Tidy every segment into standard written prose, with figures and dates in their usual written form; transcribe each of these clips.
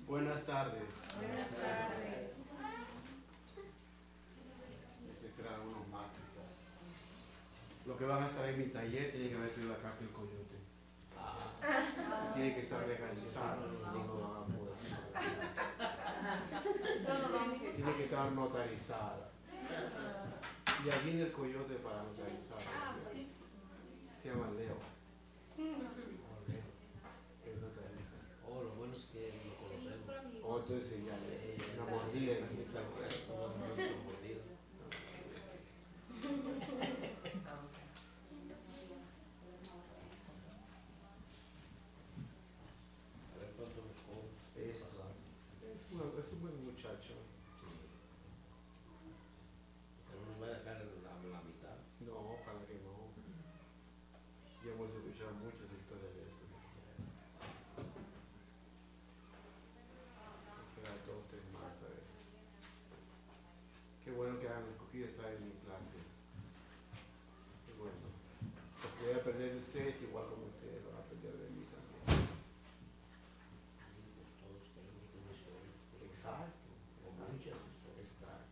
Buenas tardes. Buenas tardes. Se crean unos más quizás. Lo que van a estar en mi taller tiene que haber sido la carta del coyote. Tiene que estar legalizado, no van a poder. Tiene que estar notarizada. Y aquí viene el coyote para notarizar. Se llama Leo. Él notariza. Oh, lo bueno es que lo conocemos. Oh, entonces ya una mordida y aquí está el cuerpo. Una mordida. A ver cuánto nos cobra. Es un buen muchacho. Pero nos va a dejar la mitad. No, ojalá que no. Ya hemos escuchado muchas historias de eso. Quedan 2 o 3 más, a ver. Qué bueno que han escogido estar en mi clase. Qué bueno. Porque voy a aprender de ustedes igual como ustedes van a aprender de mí también. Todos tenemos una historia. Exacto. O muchas historias. Exacto.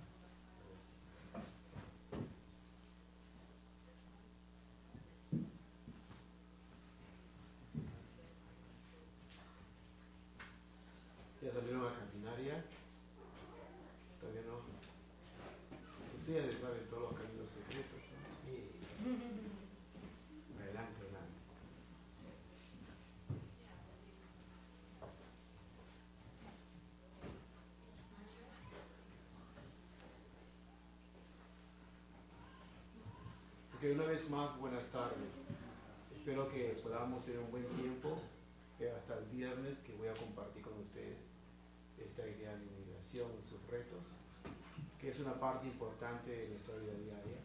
¿Ya salieron a caminar ya? Todavía no. Ustedes ya saben todos los caminos secretos, ¿no? Adelante, adelante. Ok, una vez más, buenas tardes. Espero que podamos tener un buen tiempo hasta el viernes, que voy a compartir con ustedes esta idea de inmigración y sus retos, que es una parte importante de nuestra vida diaria.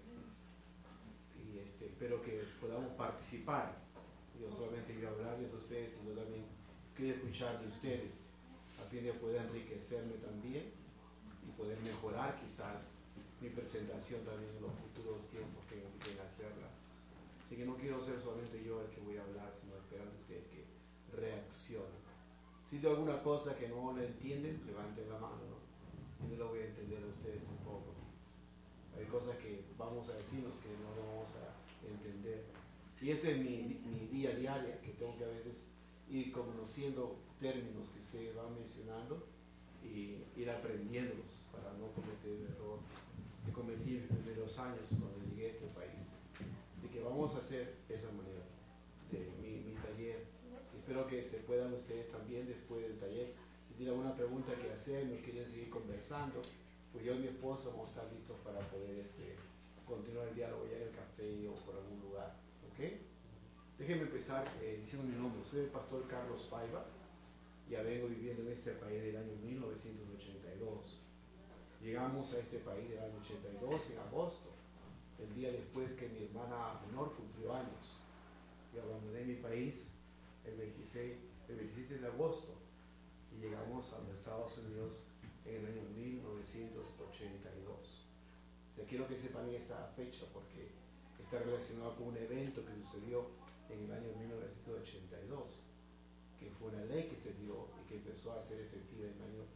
Y espero que podamos participar. Yo solamente voy a hablarles a ustedes, sino también quiero escuchar de ustedes, a fin de poder enriquecerme también y poder mejorar quizás mi presentación también en los futuros tiempos que empiecen a hacerla. Así que no quiero ser solamente yo el que voy a hablar, sino esperar de ustedes que reaccionen. Si de alguna cosa que no la entienden, levanten la mano, ¿no? Y no lo voy a entender a ustedes tampoco. Hay cosas que vamos a decirnos que no vamos a entender. Y ese es mi día a día, que tengo que a veces ir conociendo términos que ustedes van mencionando y ir aprendiéndolos para no cometer el error que cometí en mis primeros años cuando llegué a este país. Así que vamos a hacer esa manera de mi taller. Espero que se puedan ustedes también después del taller. Si tienen alguna pregunta que hacer, nos quieren seguir conversando, pues yo y mi esposa vamos a estar listos para poder continuar el diálogo ya en el café o por algún lugar. ¿Ok? Déjenme empezar diciendo mi nombre. Soy el pastor Carlos Paiva. Ya vengo viviendo en este país del año 1982. Llegamos a este país del año 82 en agosto, el día después que mi hermana menor cumplió años. Yo abandoné mi país el 27 de agosto y llegamos a los Estados Unidos en el año 1982. O sea, quiero que sepan esa fecha porque está relacionado con un evento que sucedió en el año 1982, que fue una ley que se dio y que empezó a ser efectiva en el año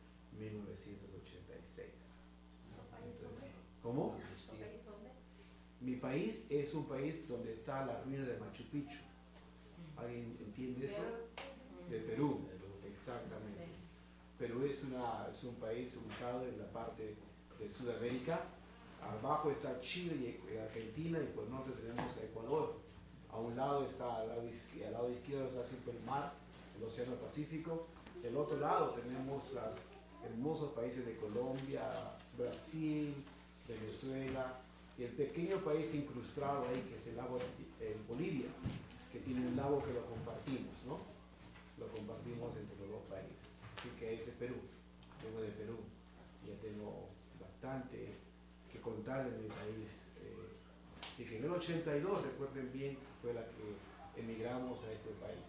1986. Entonces, ¿cómo? Mi país es un país donde está la ruina de Machu Picchu. ¿Alguien entiende eso? De Perú, exactamente. Perú es un país ubicado en la parte de Sudamérica. Abajo está Chile y Argentina y por el norte tenemos a Ecuador. A un lado está, al lado izquierdo está siempre el mar, el Océano Pacífico. Del otro lado tenemos los hermosos países de Colombia, Brasil, Venezuela y el pequeño país incrustado ahí que es el lago Bolivia, que tiene un lago que lo compartimos, ¿no? Lo compartimos entre los dos países. Así que ese es Perú. Vengo de Perú. Ya tengo bastante que contar en mi país. Así que en el 82, recuerden bien, fue la que emigramos a este país.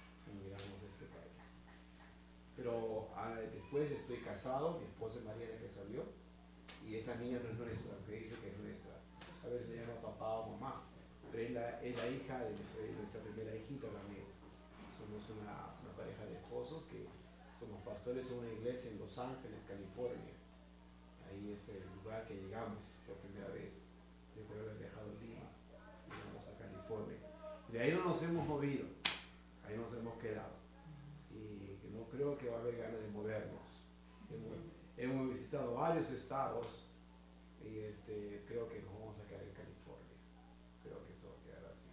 Pero después estoy casado, mi esposa es Mariana que salió, y esa niña no es nuestra, aunque dice que es nuestra. A veces le llama papá o mamá, pero es la hija de nuestra primera hijita también. Somos una pareja de esposos que somos pastores pastores en una iglesia en Los Ángeles, California. Ahí es el lugar que llegamos por primera vez, después de haber dejado Lima, llegamos a California. De ahí no nos hemos movido, ahí nos hemos quedado. Y no creo que va a haber ganas de movernos. Hemos visitado varios estados y creo que nos vamos a quedar en California. Creo que eso va a quedar así.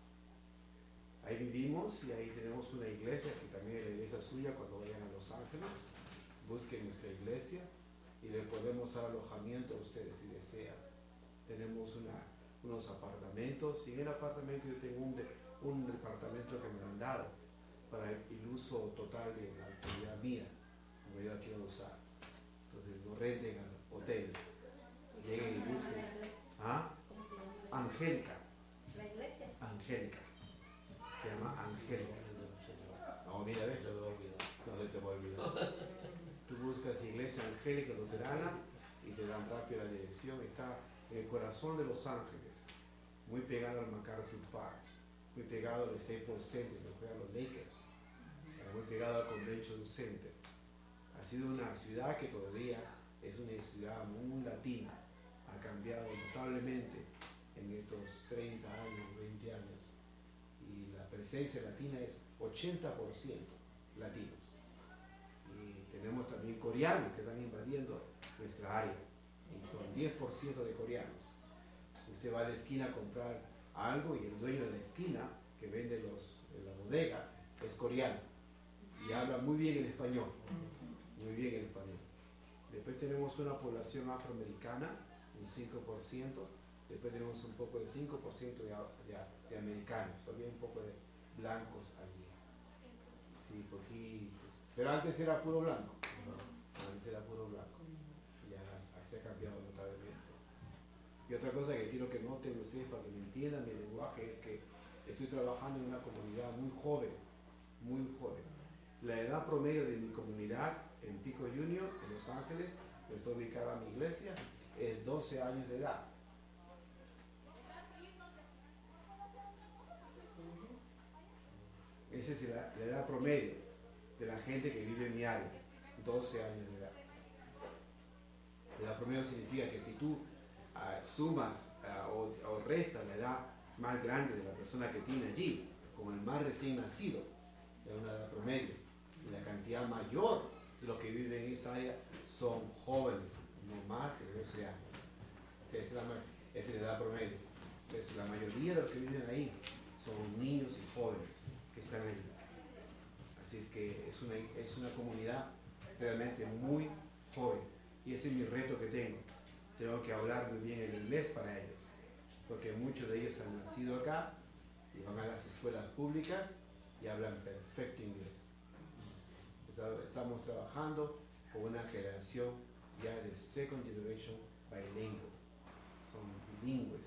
Ahí vivimos y ahí tenemos una iglesia que también es la iglesia suya. Cuando vayan a Los Ángeles, busquen nuestra iglesia y le podemos dar alojamiento a ustedes si desean. Tenemos unos apartamentos y en el apartamento yo tengo un departamento que me han dado para el uso total de la actividad mía, como yo la quiero usar. Entonces lo renten a hoteles, lleguen y busquen. ¿Ah? ¿Cómo se llama? Angélica. ¿La iglesia? Angélica. Se llama Angélica. No, mira, ves. No se te va a olvidar. Tú buscas Iglesia Angélica Luterana y te dan rápido la dirección. Está en el corazón de Los Ángeles, muy pegado al MacArthur Park, muy pegado al Staples Center, muy pegado a los Lakers, muy pegado al Convention Center. Ha sido una ciudad que todavía es una ciudad muy latina. Ha cambiado notablemente en estos 30 años, 20 años. Y la presencia latina es 80% latinos. Y tenemos también coreanos que están invadiendo nuestra área. Y son 10% de coreanos. Usted va a la esquina a comprar algo y el dueño de la esquina que vende la bodega es coreano. Y habla muy bien el español. Muy bien el español. Después tenemos una población afroamericana, un 5%. Después tenemos un poco de 5% de americanos. Todavía un poco de blancos allí. Sí, poquitos. Pero antes era puro blanco. Antes era puro blanco. Ya se ha cambiado notablemente. Y otra cosa que quiero que noten ustedes para que me entiendan mi lenguaje es que estoy trabajando en una comunidad muy joven, muy joven. La edad promedio de mi comunidad en Pico Junior, en Los Ángeles, donde está ubicada mi iglesia, es 12 años de edad. Esa es la edad promedio de la gente que vive en mi área, 12 años de edad. La edad promedio significa que si tú sumas o restas la edad más grande de la persona que tiene allí, con el más recién nacido, de una edad promedio, y la cantidad mayor de los que viven en esa área son jóvenes, no más de 12 años. Esa es la edad promedio. Entonces, la mayoría de los que viven ahí son niños y jóvenes que están ahí. Así es que es una comunidad realmente muy joven. Y ese es mi reto que tengo. Tengo que hablar muy bien el inglés para ellos, porque muchos de ellos han nacido acá y van a las escuelas públicas y hablan perfecto inglés. Estamos trabajando con una generación ya de second generation bilingual. Son bilingües.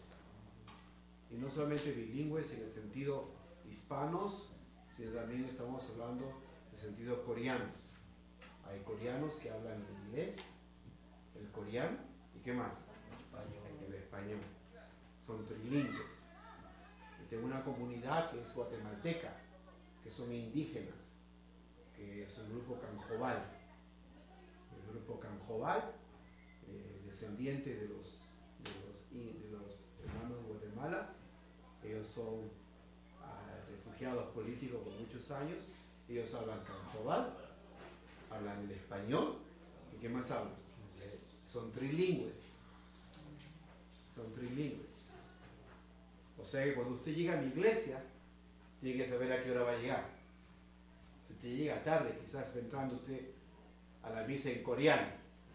Y no solamente bilingües en el sentido hispanos, sino también estamos hablando en el sentido coreanos. Hay coreanos que hablan inglés, el coreano, ¿y qué más? El español. Son trilingües. Y tengo una comunidad que es guatemalteca, que son indígenas, que es el grupo Canjobal. El grupo Canjobal, descendiente de los hermanos de Guatemala. Ellos son refugiados políticos por muchos años. Ellos hablan Canjobal, hablan el español. ¿Y qué más hablan? Son trilingües. Son trilingües. O sea que cuando usted llega a mi iglesia, tiene que saber a qué hora va a llegar. Si usted llega tarde, quizás va entrando usted a la misa en coreano.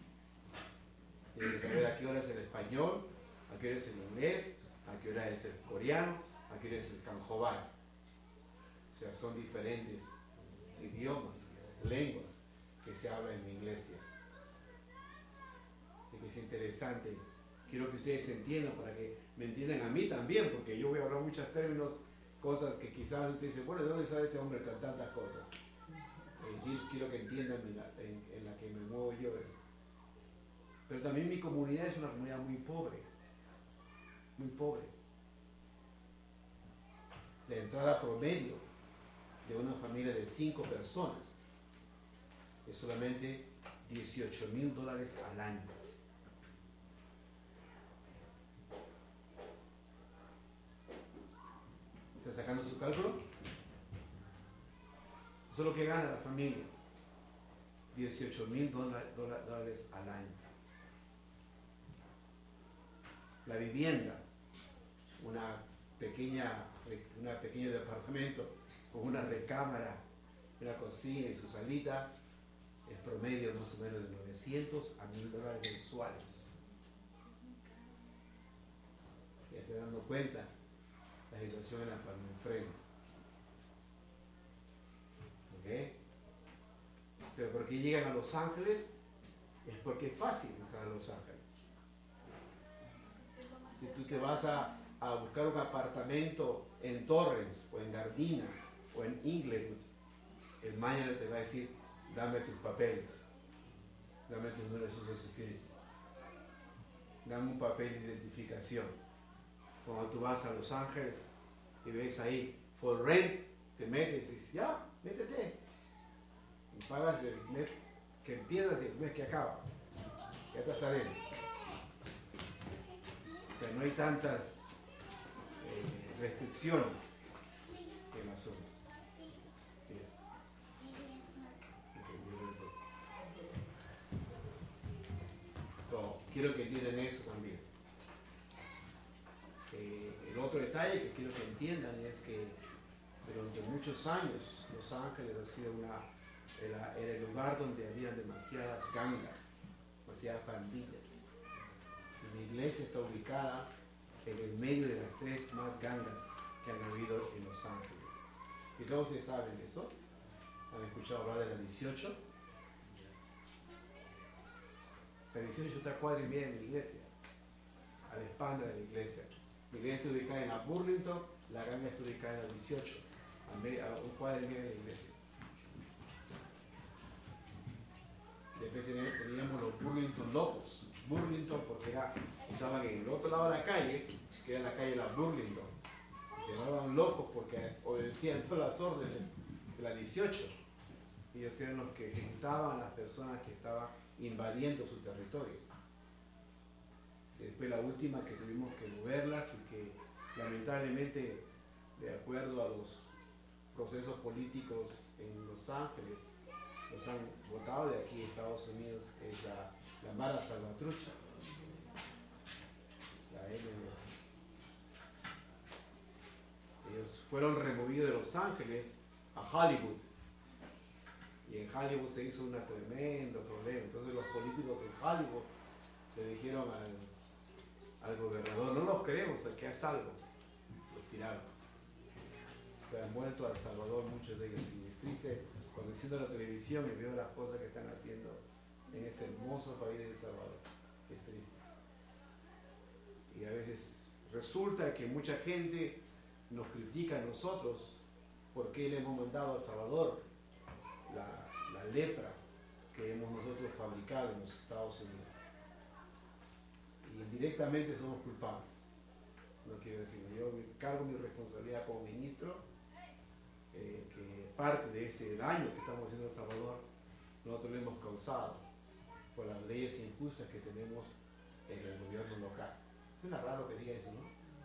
Tiene que saber a qué hora es el español, a qué hora es el inglés, a qué hora es el coreano, a qué hora es el canjobal. O sea, son diferentes idiomas, lenguas que se hablan en mi iglesia. Así que es interesante. Quiero que ustedes entiendan para que me entiendan a mí también, porque yo voy a hablar muchos términos, cosas que quizás ustedes dicen, bueno, ¿de dónde sale este hombre con tantas cosas? Quiero que entiendan en la que me muevo yo. Pero también mi comunidad es una comunidad muy pobre. Muy pobre. La entrada promedio de una familia de 5 personas es solamente $18,000 al año. ¿Está sacando su cálculo? Eso es lo que gana la familia. $18,000 al año. La vivienda, un pequeño departamento con una recámara, una cocina y su salita, es promedio más o menos de $900 a $1,000 mensuales. Ya estoy dando cuenta la situación en la cual me enfrento. ¿Ok? Pero ¿por qué llegan a Los Ángeles? Es porque es fácil entrar a Los Ángeles. Si tú te vas a buscar un apartamento en Torrance, o en Gardena, o en Inglewood, el manager te va a decir, dame tus papeles, dame tu número de Social Security, dame un papel de identificación. Cuando tú vas a Los Ángeles y ves ahí, for rent, te metes y dices, ya, métete. Y pagas el mes que empiezas y el mes que acabas. Ya estás adentro. O sea, no hay tantas restricciones en el asunto. Quiero que entiendan eso también. El otro detalle que quiero que entiendan es que durante muchos años Los Ángeles ha sido era el lugar donde había demasiadas gangas, demasiadas pandillas. Y mi iglesia está ubicada en el medio de las 3 más gangas que han habido en Los Ángeles. Y todos ustedes saben eso. ¿Han escuchado hablar de la 18? La 18 está a cuadra y media de mi iglesia, a la espalda de la iglesia. Mi iglesia está ubicada en la Burlington, la ganga está ubicada en la 18, a un cuadra y media de la iglesia. Después teníamos los Burlington locos. Burlington porque estaban en el otro lado de la calle, que era la calle de la Burlington. Se llamaban locos porque obedecían todas las órdenes de la 18. Y ellos eran los que ejecutaban a las personas que estaban invadiendo su territorio. Después la última que tuvimos que moverlas y que lamentablemente, de acuerdo a los procesos políticos en Los Ángeles, los han votado de aquí a Estados Unidos, es la Mara Salvatrucha, la MLS. Ellos fueron removidos de Los Ángeles a Hollywood. Y en Hollywood se hizo un tremendo problema. Entonces los políticos en Hollywood le dijeron al gobernador, no los queremos, aquí haz algo. Los tiraron. Se han vuelto a El Salvador muchos de ellos. Y es triste cuando enciendo la televisión y veo las cosas que están haciendo en este hermoso país de El Salvador. Es triste. Y a veces resulta que mucha gente nos critica a nosotros porque le hemos mandado a El Salvador la lepra que hemos nosotros fabricado en los Estados Unidos. Y indirectamente somos culpables. No quiero decir, yo cargo mi responsabilidad como ministro, que parte de ese daño que estamos haciendo en El Salvador, nosotros lo hemos causado por las leyes injustas que tenemos en el gobierno local. Suena raro que diga eso, ¿no?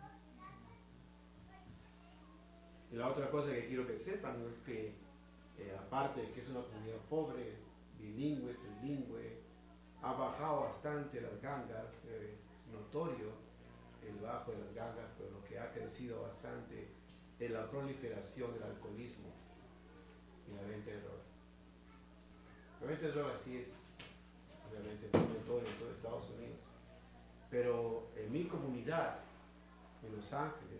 Y la otra cosa que quiero que sepan es que aparte de que es una comunidad pobre, bilingüe, trilingüe, ha bajado bastante las gangas, notorio el bajo de las gangas, pero lo que ha crecido bastante es la proliferación del alcoholismo y la venta de drogas. La venta de drogas sí es obviamente muy notorio en todo Estados Unidos, pero en mi comunidad, en Los Ángeles,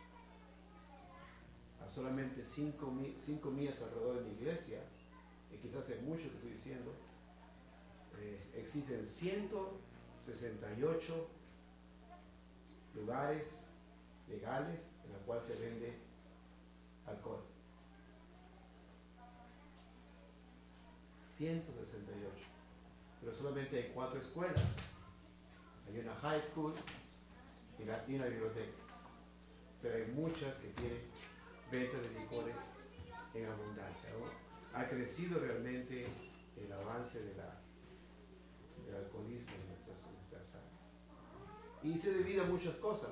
a solamente 5 millas alrededor de mi iglesia, y quizás es mucho que estoy diciendo, existen 168 lugares legales en los cuales se vende alcohol. 168. Pero solamente hay 4 escuelas. Hay una high school y una biblioteca. Pero hay muchas que tienen venta de licores en abundancia, ¿no? Ha crecido realmente el avance del alcoholismo en nuestras áreas. Y se divide a muchas cosas,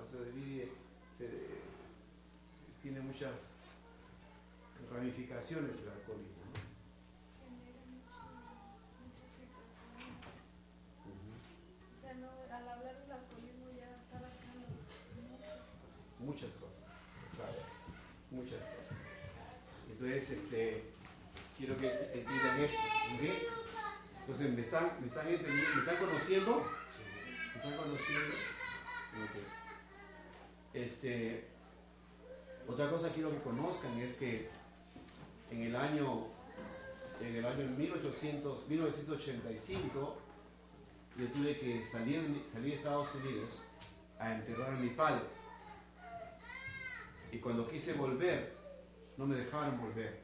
tiene muchas ramificaciones el alcoholismo, ¿no? Genera muchas situaciones. Ujú. O sea, no, al hablar del alcoholismo ya está abarcando muchas cosas. Muchas cosas, claro, muchas cosas. Entonces, quiero que entiendan esto, ¿ok? Entonces, ¿me están entendiendo? ¿Me están conociendo? ¿Me están conociendo? Ok. Otra cosa quiero que conozcan es que en el año 1985 yo tuve que salir de Estados Unidos a enterrar a mi padre. Y cuando quise volver, no me dejaron volver.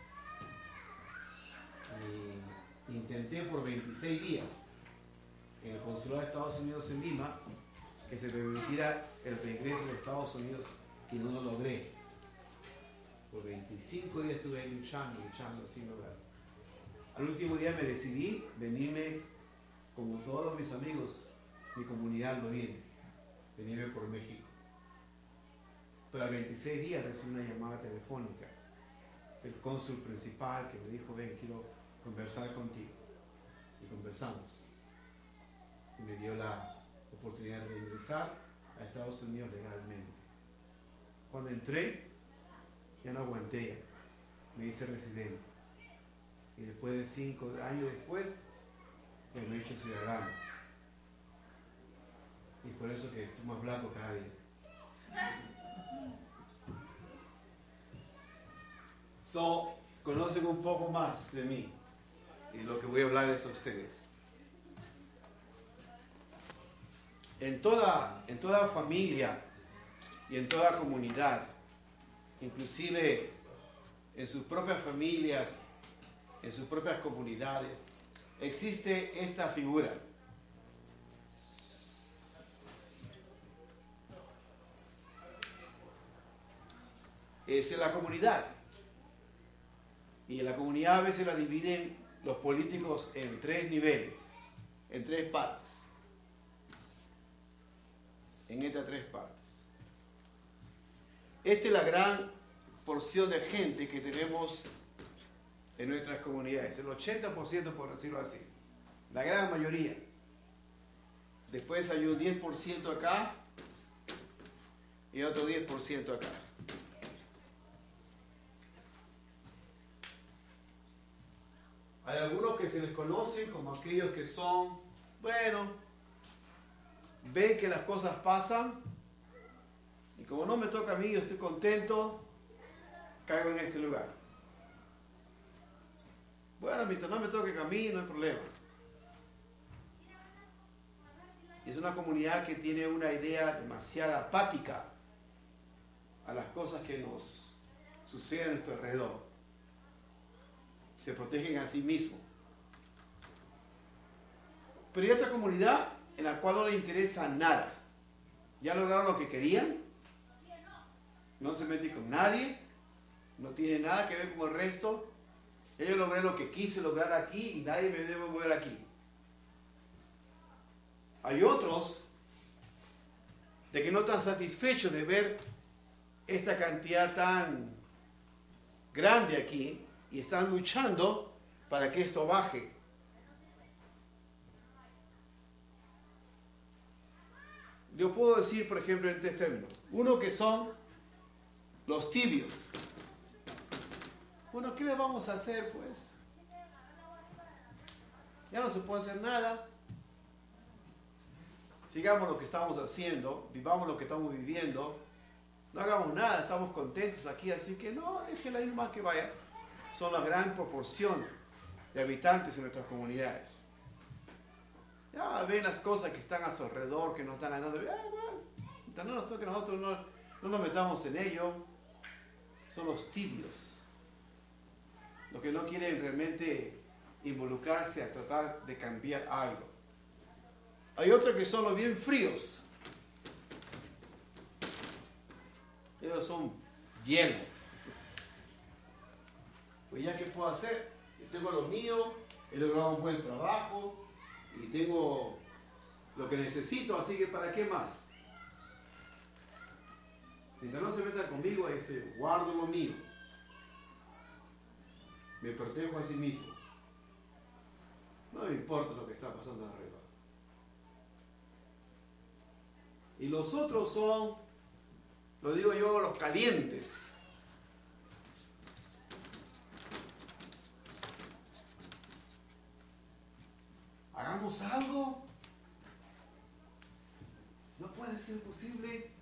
Y intenté por 26 días en el consulado de Estados Unidos en Lima que se permitiera el regreso de Estados Unidos y no lo logré. Por 25 días estuve ahí luchando sin lograr. Al último día me decidí venirme, como todos mis amigos, mi comunidad lo viene, venirme por México. Pero a 26 días recibí una llamada telefónica del cónsul principal que me dijo, ven, quiero conversar contigo. Y conversamos. Y me dio la oportunidad de ingresar a Estados Unidos legalmente. Cuando entré, ya no aguanté, me hice residente. Y después de 5 años después, me he hecho ciudadano. Y por eso que estoy más blanco cada día. Conocen un poco más de mí y lo que voy a hablarles a ustedes. En toda familia y en toda comunidad, inclusive en sus propias familias, en sus propias comunidades, existe esta figura. Es la comunidad. Y en la comunidad a veces la dividen los políticos en 3 niveles, en 3 partes. En estas 3 partes. Esta es la gran porción de gente que tenemos en nuestras comunidades, el 80% por decirlo así, la gran mayoría. Después hay un 10% acá y otro 10% acá. Hay algunos que se les conocen como aquellos que son, bueno, ven que las cosas pasan y como no me toca a mí, yo estoy contento, caigo en este lugar. Bueno, mientras no me toque a mí, no hay problema. Es una comunidad que tiene una idea demasiado apática a las cosas que nos suceden a nuestro alrededor. Se protegen a sí mismos. Pero hay otra comunidad en la cual no le interesa nada. Ya lograron lo que querían, no se meten con nadie, no tiene nada que ver con el resto. Yo logré lo que quise lograr aquí y nadie me debe mover aquí. Hay otros de que no están satisfechos de ver esta cantidad tan grande aquí y están luchando para que esto baje. Yo puedo decir, por ejemplo, en 3 términos. Uno que son los tibios. Bueno, ¿qué le vamos a hacer, pues? Ya no se puede hacer nada. Sigamos lo que estamos haciendo, vivamos lo que estamos viviendo. No hagamos nada, estamos contentos aquí, así que no, déjenla ir más que vaya. Son la gran proporción de habitantes en nuestras comunidades. Ya ven las cosas que están a su alrededor, que nos están ganando. Bueno, mientras no nos toque a nosotros, no nos metamos en ello. Son los tibios. Los que no quieren realmente involucrarse a tratar de cambiar algo. Hay otros que son los bien fríos. Ellos son hielo. Pues ya, ¿qué puedo hacer? Yo tengo lo mío, he logrado un buen trabajo y tengo lo que necesito, así que ¿para qué más? Mientras no se meta conmigo, guardo lo mío. Me protejo a sí mismo. No me importa lo que está pasando arriba. Y los otros son, lo digo yo, los calientes. Hagamos algo. No puede ser posible.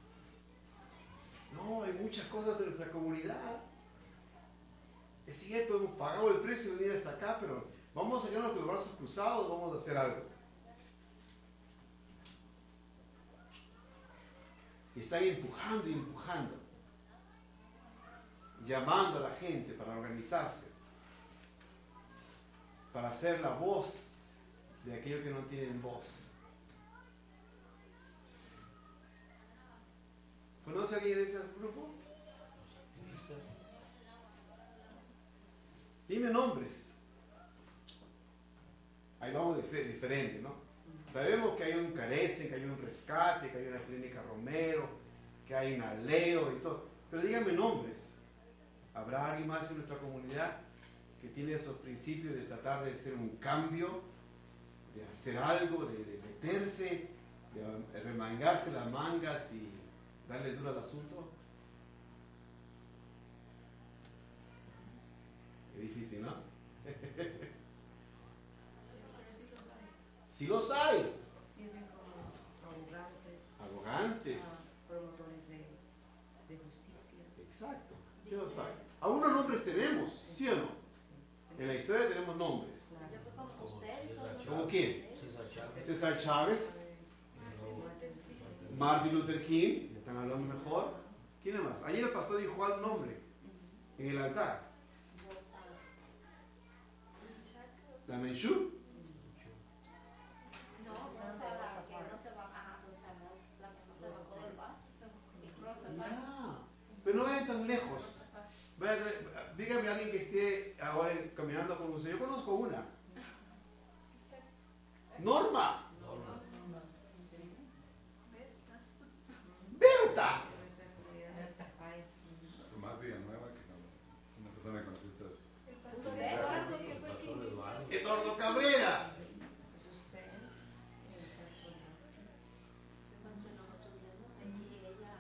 No, hay muchas cosas en nuestra comunidad. Es cierto, hemos pagado el precio de venir hasta acá, pero vamos a quedarnos con los brazos cruzados, vamos a hacer algo. Y están empujando y empujando, llamando a la gente para organizarse, para ser la voz de aquellos que no tienen voz. ¿Conoce a alguien de ese grupo? Los activistas. Dime nombres. Ahí vamos diferente, ¿no? Sabemos que hay un Carece, que hay un Rescate, que hay una Clínica Romero, que hay una Leo y todo. Pero díganme nombres. ¿Habrá alguien más en nuestra comunidad que tiene esos principios de tratar de hacer un cambio, de hacer algo, de meterse, de remangarse las mangas y darle duro al asunto? Es difícil, ¿no? Pero sí los hay. Sí los hay. Sirven como abogados, Arrogantes. promotores de justicia. Exacto. Sí los hay. Algunos nombres tenemos, ¿sí o no? Sí. En la historia tenemos nombres. Claro. Yo creo como Como ustedes César son los- ¿Cómo quién? César Chávez. César Chávez, Martin Luther King, ya están hablando mejor. ¿Quién es más? Ayer el pastor dijo al nombre en el altar. La Menchú. No, Rosa, que no se va a Rosa, la que no se bajó del bus. Ya. Pero no vayan tan lejos. Dígame a alguien que esté ahora caminando con usted. Yo conozco una. Norma. Norma. Berta. Tomás Villanueva, que una persona que conociste. El Usted, pastor Eduardo, Eduardo, que El fue el que pastor inició. Eduardo. Eduardo Cabrera. Pues usted, el pastor Cuando nosotros vimos y ella.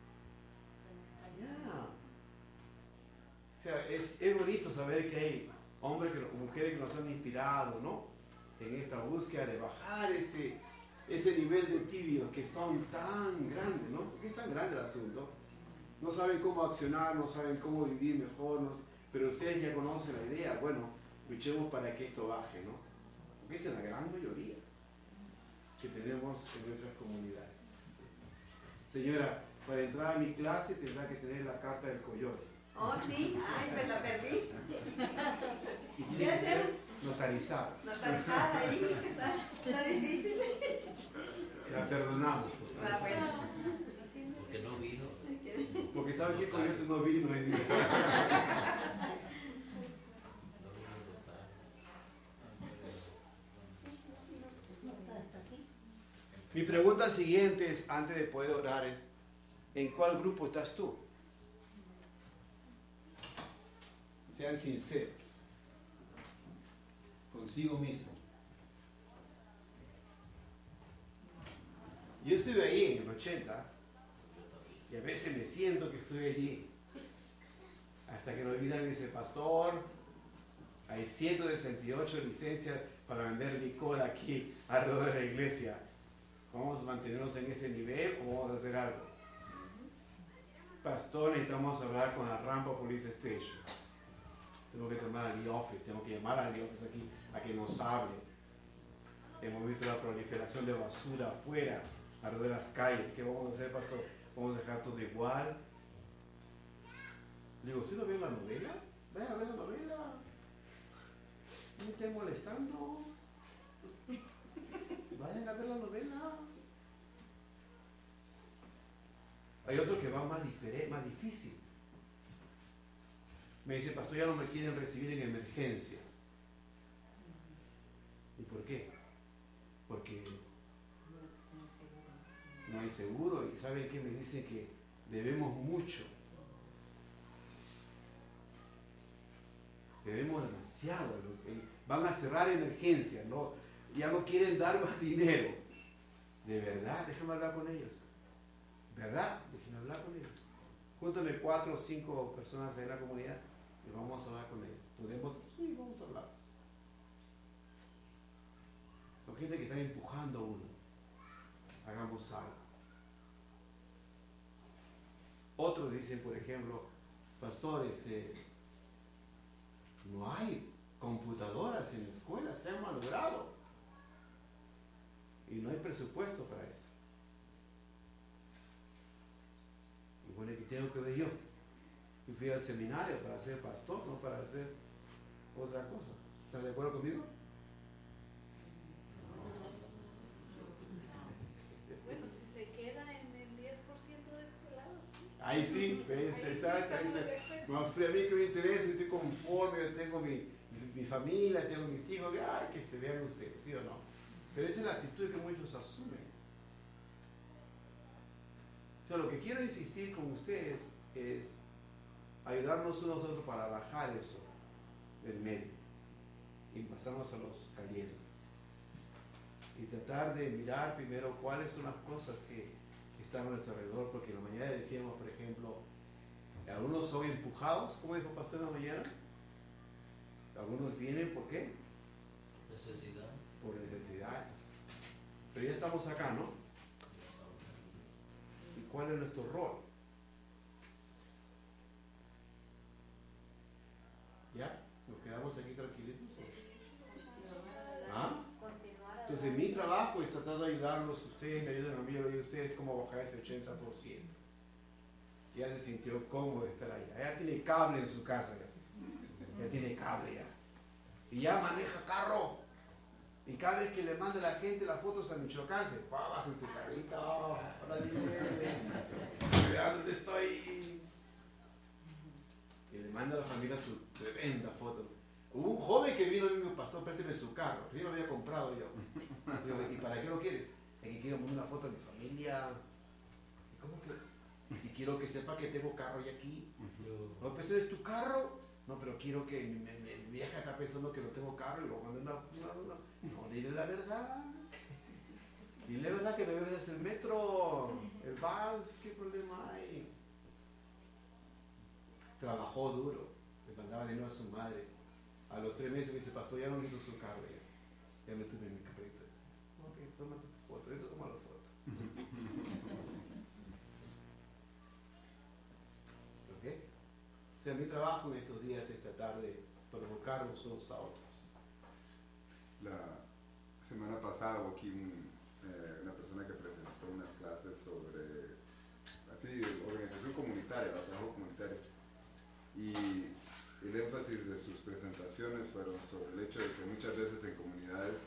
Ya. O sea, es bonito saber que hay hombres, mujeres que nos han inspirado, ¿no? En esta búsqueda de bajar ese nivel de tibios que son tan grandes, ¿no? Porque es tan grande el asunto. No saben cómo accionar, no saben cómo vivir mejor, pero ustedes ya conocen la idea. Bueno, luchemos para que esto baje, ¿no? Porque esa es la gran mayoría que tenemos en nuestras comunidades. Señora, para entrar a mi clase tendrá que tener la carta del coyote. Oh, sí, ay, pues la perdí. Y tiene que ser notarizada. Notarizada ahí, está difícil. La perdonamos. Ah, bueno. Porque no vino. Porque sabe que el coyote no vino hoy día. No vino a votar. Hasta aquí. Mi pregunta siguiente es, antes de poder orar, es, ¿en cuál grupo estás tú? Sean sinceros consigo mismo. Yo estuve ahí en el 80 y a veces me siento que estoy allí. Hasta que me olvidan y dice, pastor, hay 168 licencias para vender licor aquí alrededor de la iglesia. ¿Vamos a mantenernos en ese nivel o vamos a hacer algo? Pastor, necesitamos hablar con la Rampa Police Station. Tengo que tomar al office, tengo que llamar al office aquí a que nos hable. Hemos visto la proliferación de basura afuera, alrededor de las calles. ¿Qué vamos a hacer, pastor? ¿Vamos a dejar todo igual? Le digo, ¿usted no ve la novela? Vaya a ver la novela. No me esté molestando. Vayan a ver la novela. Hay otro que va más difícil. Me dice, pastor, ya no me quieren recibir en emergencia. por qué? Porque no hay seguro. Y ¿saben qué? Me dicen que debemos mucho. Debemos demasiado. Van a cerrar emergencias, ¿no? Ya no quieren dar más dinero. De verdad, déjenme hablar con ellos. ¿Verdad? Déjenme hablar con ellos. Júntame 4 o 5 personas en la comunidad y vamos a hablar con ellos. ¿Podemos? Sí, vamos a hablar. Son gente que está empujando a uno. Hagamos algo. Otros dicen, por ejemplo, pastor, no hay computadoras en la escuela, se han malogrado. Y no hay presupuesto para eso. Y bueno, ¿qué tengo que ver yo? Yo fui al seminario para ser pastor, no para hacer otra cosa. ¿Estás de acuerdo conmigo? Bueno, si se queda en el 10% de este lado, sí. Ahí sí, ¿ves? Ahí sí Exacto. Ahí estamos sí. de acuerdo. No, a mí que me interesa, yo estoy conforme, yo tengo mi familia, tengo mis hijos, que se vean ustedes, ¿sí o no? Pero esa es la actitud que muchos asumen. O sea, lo que quiero insistir con ustedes es ayudarnos unos a otros para bajar eso del medio y pasarnos a los calientes. Y tratar de mirar primero cuáles son las cosas que están a nuestro alrededor, porque en la mañana decíamos, por ejemplo, algunos son empujados, como dijo el pastor en la mañana, algunos vienen, ¿por qué? Necesidad. Por necesidad. Pero ya estamos acá, ¿no? ¿Y cuál es nuestro rol? ¿Ya? ¿Nos quedamos aquí tranquilitos? ¿Ah? Continuar Entonces mi trabajo es tratar de ayudarlos, ustedes me ayudan a mí, yo le ayudo a ustedes cómo bajar ese 80%. Ya se sintió cómodo de estar allá. Ya tiene cable en su casa, ya tiene cable ya. Y ya maneja carro. Y cada vez que le manda a la gente las fotos a Michoacán, se pasa en su carrita. Hola, vean dónde estoy. Y le manda a la familia su tremenda foto. Hubo un joven que vino y me dijo, pastor, présteme su carro. Yo lo había comprado yo. Digo, ¿y para qué lo quiere? Es que quiero poner una foto de mi familia. ¿Y cómo que? Y quiero que sepa que tengo carro ya aquí. No, pues es tu carro. No, pero quiero que mi vieja está pensando que no tengo carro y lo mando No, dile la verdad. Dile la verdad que debes hacer el metro, el bus, ¿qué problema hay? Trabajó duro, le mandaba dinero a su madre. A los 3 meses me dice, pastor, ya no necesito su carro ya me tuve mi carrito. Ok, tómate tu foto, yo te tomo la foto. ¿Ok? O sea, mi trabajo en estos días es tratar de provocarnos unos a otros. La semana pasada hubo aquí una persona que presentó unas clases sobre organización comunitaria, trabajo comunitario. Y el énfasis de sus presentaciones fueron sobre el hecho de que muchas veces en comunidades,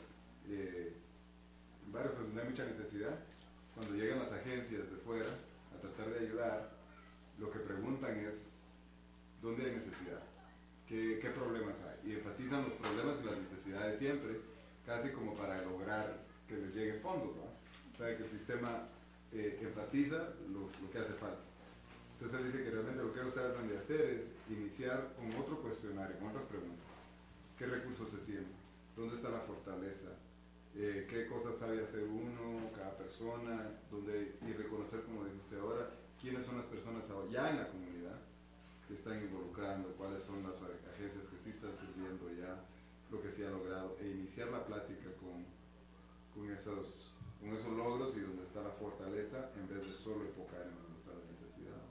en varios pues donde hay mucha necesidad, cuando llegan las agencias de fuera a tratar de ayudar, lo que preguntan es ¿dónde hay necesidad? ¿Qué problemas hay? Y enfatizan los problemas y las necesidades siempre, casi como para lograr que les lleguen fondos, ¿no? O sea, que el sistema enfatiza lo que hace falta. Entonces él dice que realmente lo que ellos tratan de hacer es iniciar con otro cuestionario, con otras preguntas. ¿Qué recursos se tienen? ¿Dónde está la fortaleza? ¿Qué cosas sabe hacer uno, cada persona? Y reconocer, como dijiste ahora, quiénes son las personas ya en la comunidad que están involucrando, cuáles son las agencias que sí están sirviendo ya, lo que se ha logrado, e iniciar la plática con esos logros y donde está la fortaleza, en vez de solo enfocar en donde está la necesidad.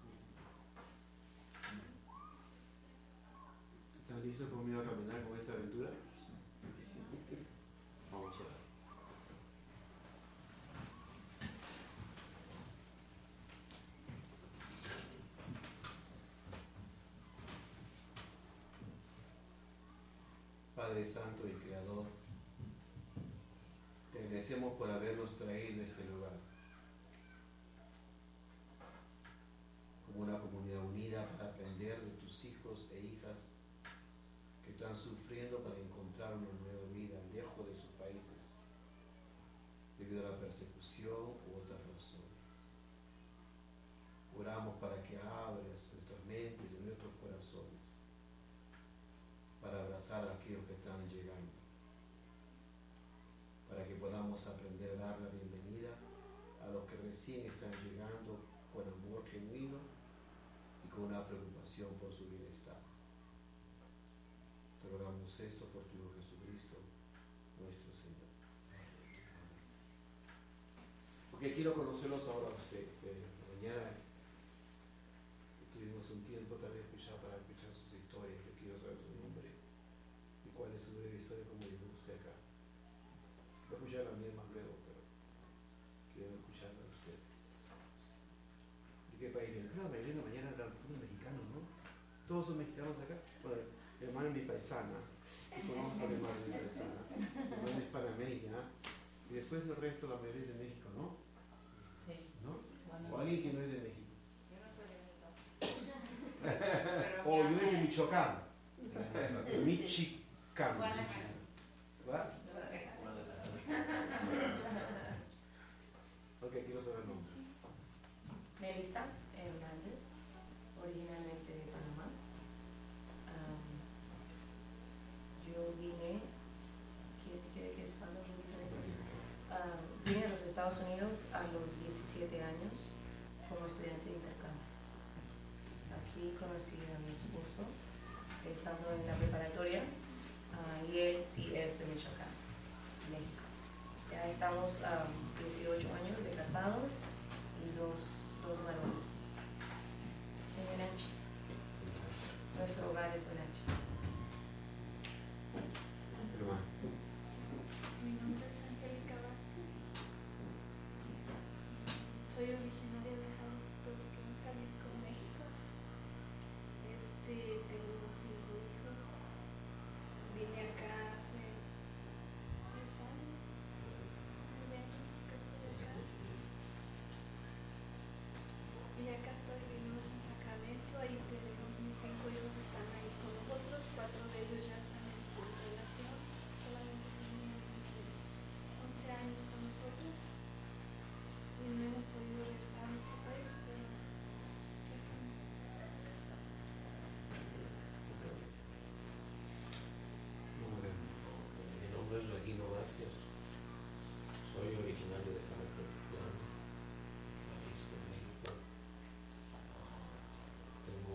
¿Están listos conmigo a caminar con esta aventura? Vamos a ver. Padre Santo y Creador, te agradecemos por habernos traído a este lugar como una comunidad unida para aprender de tus hijos e hijas que están sufriendo para encontrar una nueva vida lejos de sus persecución u otras razones. Oramos para que abras nuestras mentes y nuestros corazones para abrazar a aquellos que están llegando, para que podamos aprender a dar la bienvenida a los que recién están llegando con amor genuino y con una preocupación por su bienestar. Te rogamos esto por tu Hijo Jesucristo, nuestro Señor. Porque quiero conocerlos ahora a ustedes. Mañana tuvimos un tiempo también para escuchar sus historias. Yo quiero saber su nombre y cuál es su breve historia como llegó usted acá. Voy a escuchar a mí más luego, pero quiero escucharla a ustedes. ¿De qué país vienen? La mayoría de la mañana eran puros mexicanos, ¿no? Todos son mexicanos acá. Bueno, mi hermana es mi paisana. Sí, conozco a mi hermana, mi paisana. Mi hermana es panameña. Y después el resto, la mayoría es de México, ¿no? Sí. ¿No? Bueno, O alguien que no es de México. yo no soy de México. O yo es de Michoacán. Michoacán. Guadalajara. ¿Va? Ok, quiero saber el nombre. Melissa Hernández, originalmente de Panamá. Yo vine, ¿quiere que es un poquito de eso? Vine a los Estados Unidos a los 17 años como estudiante de intercambio. Aquí conocí a mi esposo estando en la preparatoria y él sí es de Michoacán, México. Ya estamos 18 años de casados y dos varones en Benanche. Nuestro hogar es Benanche. Hermano. Mi nombre es Angélica Vázquez. Soy originaria de Jalisco, Jalisco, México. Tengo 5 hijos. Vine acá hace 10 años. 9 años que estoy acá. Y acá estoy, vivimos en Sacramento. Ahí tenemos mis 5 hijos, están ahí con nosotros. 4 de ellos ya están en su relación. Solamente tengo uno de 11 años con nosotros. Y no hemos podido regresar a nuestro país, pero ya estamos. Mi nombre es Regino Vázquez, soy originario de Jalisco, Jalisco, México. Tengo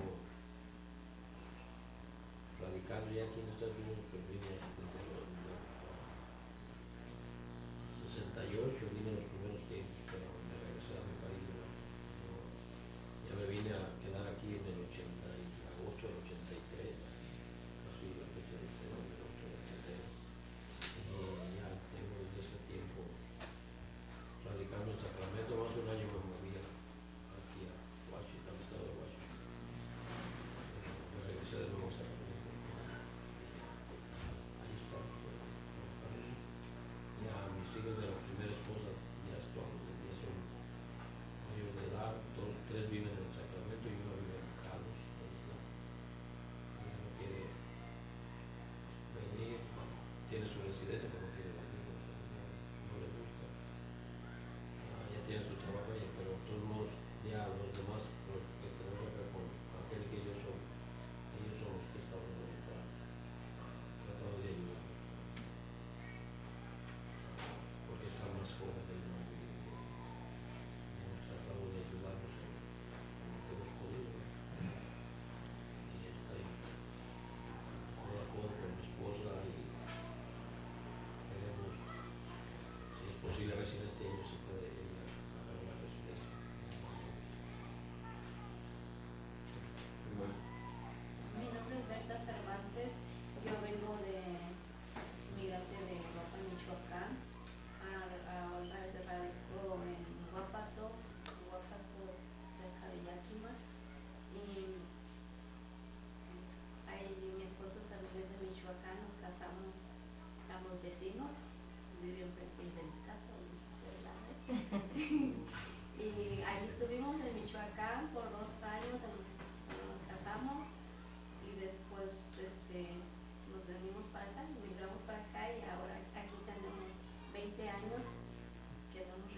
radicado ya aquí en Estados Unidos, pero vine desde los 68, vine los primeros tiempos, pero me regresé a mi país. Ya me vine a quedar aquí en el 80, en agosto del 83, así la fecha de agosto del 83. Y ya tengo desde ese tiempo radicando en Sacramento. Hace un año me moví aquí a Washington, al estado de Washington. Me regresé de nuevo a Sacramento. Ahí estamos. Ya mis hijos de la primera esposa ya son mayores de edad. Todos 3 viven en Sacramento y uno vive en Carlos. Ella no quiere venir, tiene su residencia pero no quiere venir, o sea, no le gusta. Ya tiene su trabajo ella, pero de todos modos ya los demás, los que tenemos acá con aquel que ellos son los que estamos ahorita tratando de ayudar, porque están más jóvenes, ¿no? Y hemos tratado de ayudarlos en lo que hemos podido, ¿no? Y ya está ahí, de acuerdo con mi esposa, y veremos si es posible, a ver si en este año se puede ella agarrar una residencia. Hermano. Mi nombre es Berta Cervantes, yo vengo de migrante de Guapa, Michoacán, ahora se radicó en Guapato, cerca de Yakima, y ahí mi esposo también es de Michoacán, nos casamos, éramos vecinos, vivían frente de mi casa, de la red. Y ahí estuvimos en Michoacán por 2 años, cuando nos casamos. Y después nos venimos para acá, migramos para acá y ahora aquí tenemos 20 años que no hemos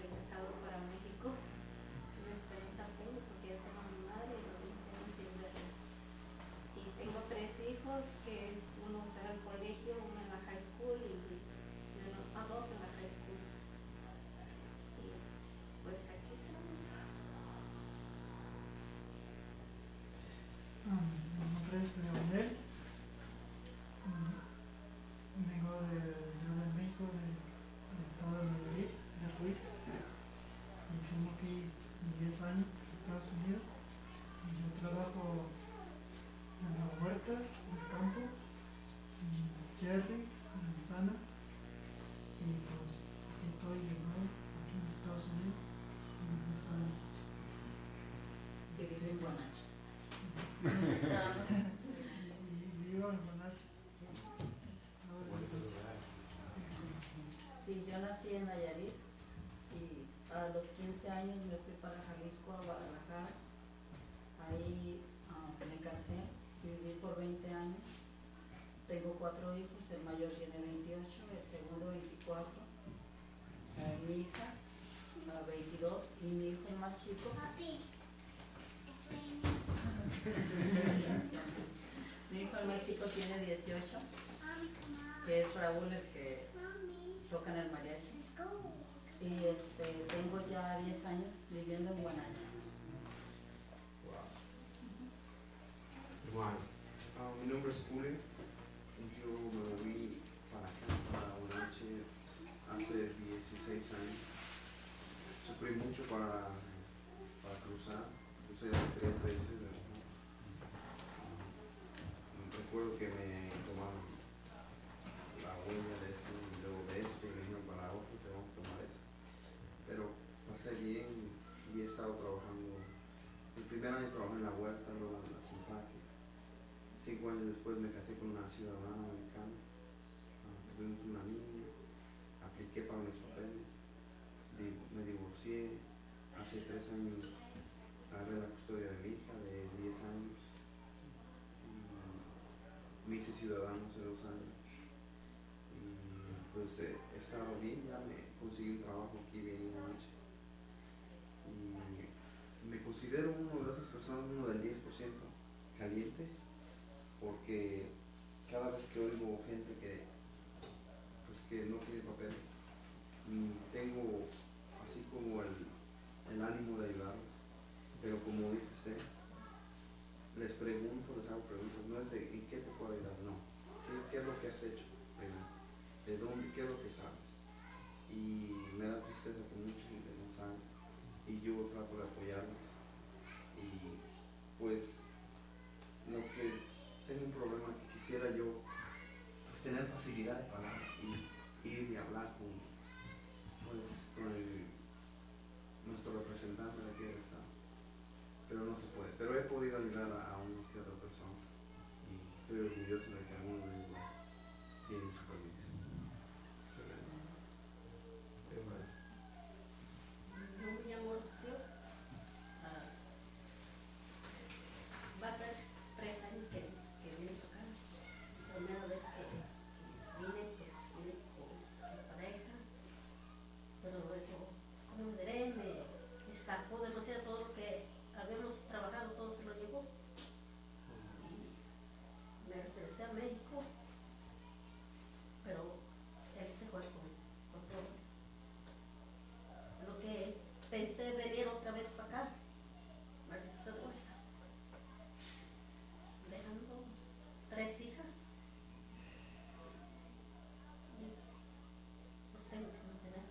Sí, yo nací en Nayarit y a los 15 años me fui para Jalisco, a Guadalajara. Ahí me casé y viví por 20 años. Tengo 4 hijos, el mayor tiene 28, el segundo 24. Mi hija, 22, y mi hijo el más chico. Mi hijo el más chico tiene 18, que es Raúl el que toca en el mariachi. Y tengo ya 10 años viviendo en Guanacha. Wow. Hermano, mi nombre es Julio y yo me moví para acá, para Guanache, hace 16 años. Sufrí mucho para cruzar, crucé 3 veces. Recuerdo que me tomaron la huella de este y luego de este y me dijeron para otro, te vamos a tomar este. Pero pasé bien y he estado trabajando. El primer año trabajé en la huerta, luego en las empaques. 5 años después me casé con una ciudadana americana. Tuvimos una niña, apliqué para mis papeles, me divorcié. Hace 3 años agarré la custodia de mi hija de 10 años. Me hice ciudadano hace 2 años. Y pues he estado bien, ya me conseguí un trabajo aquí bien en la noche. Y me considero uno de esas personas, uno del 10% caliente, porque cada vez que oigo gente que no tiene papel, tengo así como el ánimo de ayudarlos, pero como dice usted, les pregunto, les hago preguntas, no es de ¿en qué te puedo ayudar? No, ¿qué es lo que has hecho? ¿De dónde? ¿Qué es lo que sabes? Y me da tristeza que mucha gente no sabe, y yo trato de apoyarlos. Y pues lo que tengo un problema que quisiera yo pues tener facilidad de palabra y ir y hablar con nuestro representante de aquí del estado, pero no se puede. Pero he podido ayudar a una que otra persona y estoy orgulloso de que alguno de ellos tiene su permiso. Yo me llamo Rocío. Va a ser 3 años que vine acá. La primera vez que vine, pues vine con mi pareja, pero luego, como diré, me estafó demasiado todo lo que habíamos trabajado, todo se lo llevó. Y me regresé a México, pero él se fue con todo. Lo que pensé venir otra vez para acá, me regresé de vuelta, dejando 3 hijas. Y pues tengo que mantener.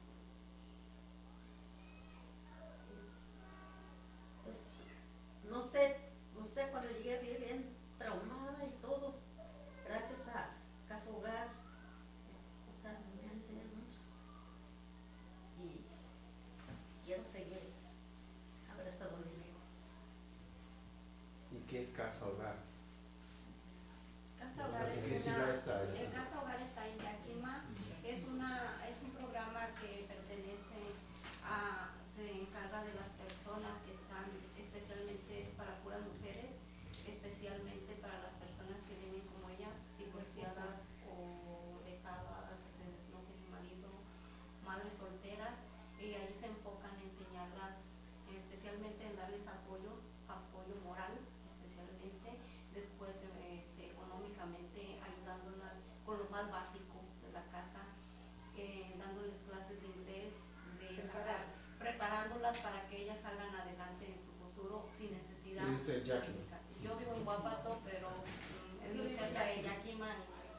Pues no sé, cuando llegué vi bien traumada y todo, gracias a Casa Hogar, o sea, me han enseñado muchas cosas. Y quiero seguir haber estado donde llego. ¿Y qué es Casa Hogar? Casa Hogar ¿En qué ciudad está eso? el Casa Hogar está en Yakima. Es un programa que pertenece se encarga de las personas que están, especialmente es para puras mujeres, especialmente para las personas que viven como ella, divorciadas o dejadas, que no tienen marido, madres solteras, y ahí se enfocan en enseñarlas, especialmente en darles apoyo moral, especialmente, después económicamente ayudándolas con lo más básico de la casa, dándoles clases de inglés, preparándolas para que ellas salgan adelante en su futuro sin necesidad. ¿Y usted, Yakima? Yo vivo en Guapato, pero es muy cerca de Yakima.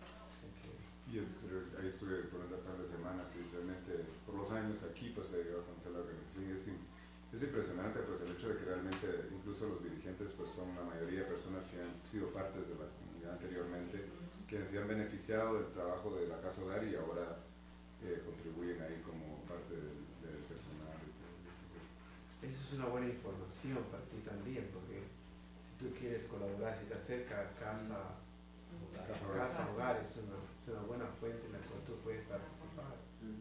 Pero ahí estuve por un par de semanas y realmente por los años aquí pues he llegado a conocer la organización y es impresionante pues el hecho de que realmente incluso los dirigentes pues son la mayoría de personas que han sido partes de la comunidad anteriormente, quienes se han beneficiado del trabajo de la Casa Hogar y ahora contribuyen ahí como parte del personal. Eso es una buena información para ti también, porque si tú quieres colaborar, si te acerca a Casa Hogar es una buena fuente en la cual tú puedes participar.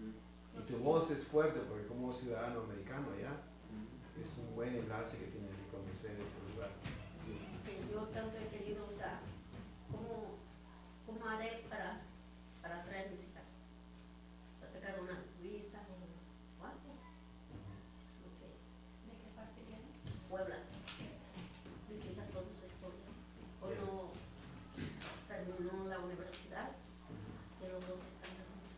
voz es fuerte porque como ciudadano americano ya es un buen enlace que tiene que conocer ese lugar. Que yo tanto he querido usar. ¿Cómo haré para traer mis hijas? ¿Para sacar una visa o algo? Es lo que... ¿De qué parte viene? Puebla. Mis hijas todas estudian. Uno terminó la universidad y los dos están grandes.